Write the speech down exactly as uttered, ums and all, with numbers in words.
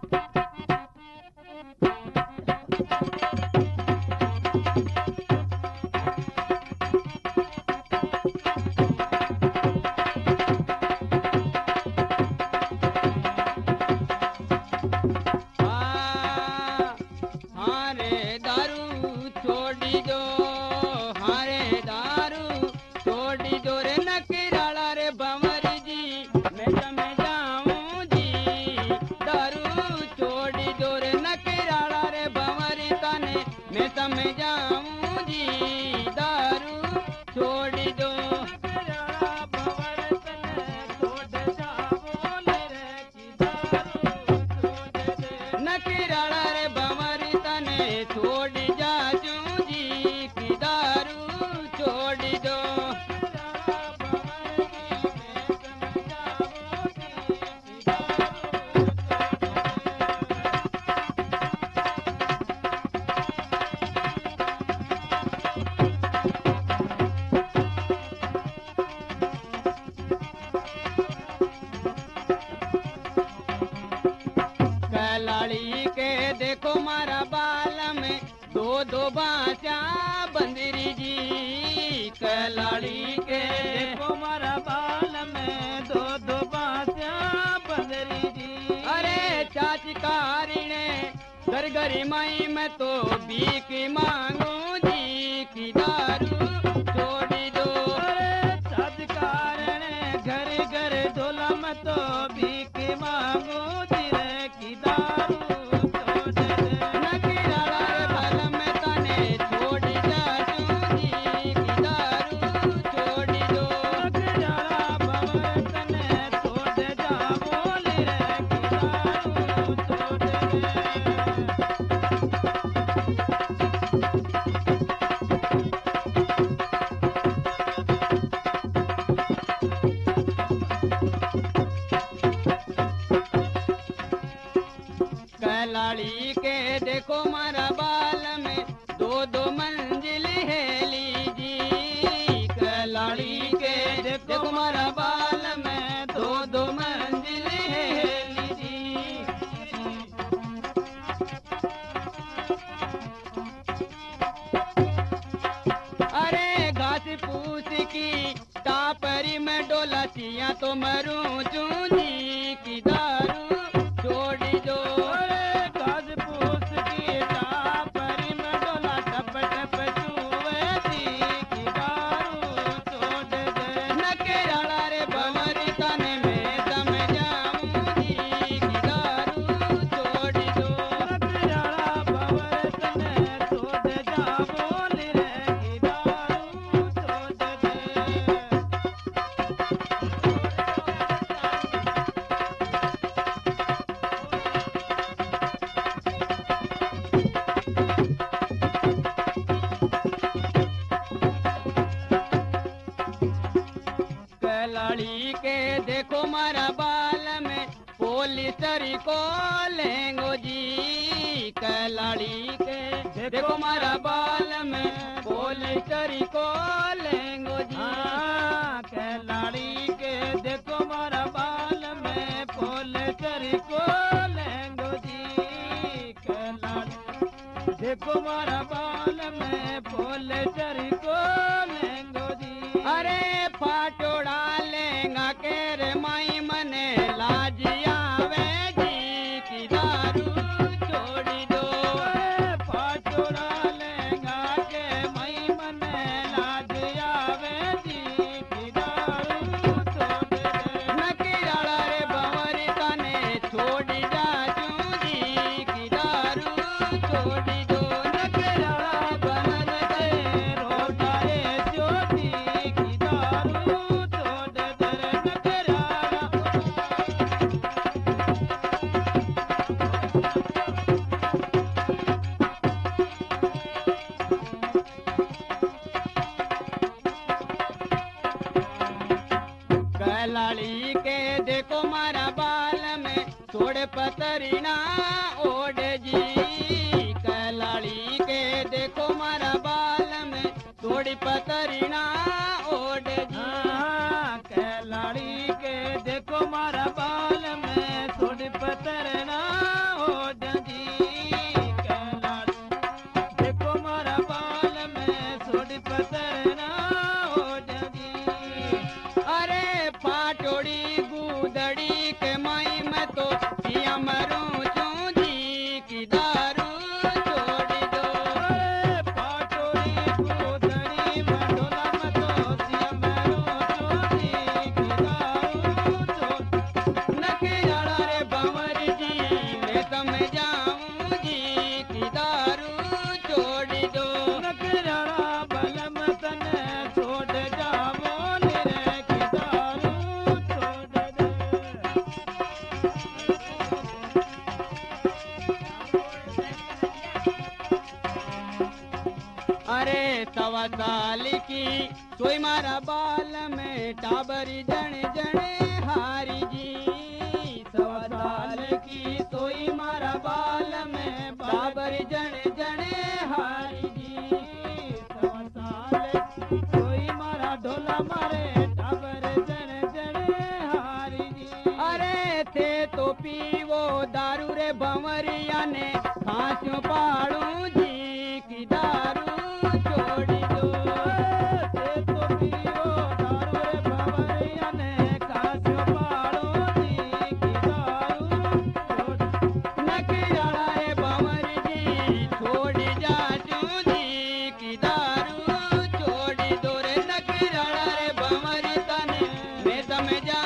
हाँ हाँ रे दारू छोड़ी दो, हाँ रे दारू छोड़ी दो रे नकराला रे भंवरी जी, मैं तमे जाऊं जी। दारू छोड़ी दो रे नकराला रे भंवरी तने, मैं तमे जाऊं जी। दारू छोड़ी दो नकराला भंवर तने छोड़ जावो ले रे की दारू छोड़ दे। नकराला रे भंवरी तने छोड़ जाजू जी, की दारू छोड़ी दो। नकराला भंवर की मैं तमे जावो की दारू छोड़ दे। कलाड़ी के देखो मारा बाल में दो दो बाचा बंदरी जी। कलाड़ी के देखो मारा बाल में दो दो बासिया बंदरी जी। अरे चाची कारिणे घर घरी माई मैं तो भीख मांगू जी, की दारू छोड़ी दो। अरे छत कारण घर घर ढोला में तो भीख मांगू धीरे की दारू छोड़ दे। नकराला रे भल में तने छोड़ जाजू जी, की दारू छोड़ी दो। नकराला भंवर तने छोड़ जावो ले रे की दारू छोड़ दे। कलाड़ी के देखो मारा बाल में दो दो मंजिल है लीजी। कलाड़ी के देखो मारा बाल में दो दो मंजिल है लीजी। अरे घास पूछ की तापरी में डोला चिया तो मरूं चूंजी, की दारू छोड़ी दो। अरे घास फूस की टापरी में डोला टप टप चूहे दी की दारू छोड़ दे। नकराला रे भंवरी तने मैं तमे जाऊं जी, की दारू छोड़ी दो। नकराला भंवर तने छोड़ जावो ले रे की दारू छोड़ दे। कलाड़ी के देखो मारा बाल में पोलिसरी को लेंगो जी। कलाड़ी के देखो मारा बाल में पोलिसरी को लेंगो जी। हाँ कलाड़ी के देखो मारा बाल में फूल चरी को लेंगो जी। कलाड़ी देखो मारा बाल में फूल चरी को लेंगो जी। अरे फाटोड़ा लेंगा के रे माई मने लाज आवे जी, की दारू छोड़ी दो। अरे फाटोड़ा लेंगा के मई मने लाज आवे जी की दारू छोड़ दे। नकराला रे भंवरी तने छोड़ी जाजू जी, की दारू छोड़ी दो। नकराला बनन दे रोटाए ज्योति की दारू छोड़ दे। नकराला कलाड़ी के देखो मारा बाल में थोड़े पतरीना ओढ़ जी। कलाड़ी के देखो मारा बाल में थोड़ी पतरीना ओढ़ जी। हाँ कलाड़ी के देखो मारा बाल में थोड़ी पतरना सवा साल की सोई मारा बाल में टाबरी जने जने हारी जी सवा साल की सोई मारा बाल में टाबरी जने जने हारी जी सवा साल की सोई मारा ढोला मारे टाबर जन जन हारी जी अरे थे तो पीवो दारू रे भंवरिया ने खांसो पाड़ू जी की दारू छोड़ी दो ते तो पियो दारू रे भंवरिया ने कास्यो पाड़ो जी की दारू छोड़ नकिराला रे भंवर जी छोड़ी जा जी की दारू छोड़ी दो रे नकिराला रे भंवर तने मैं तमे जा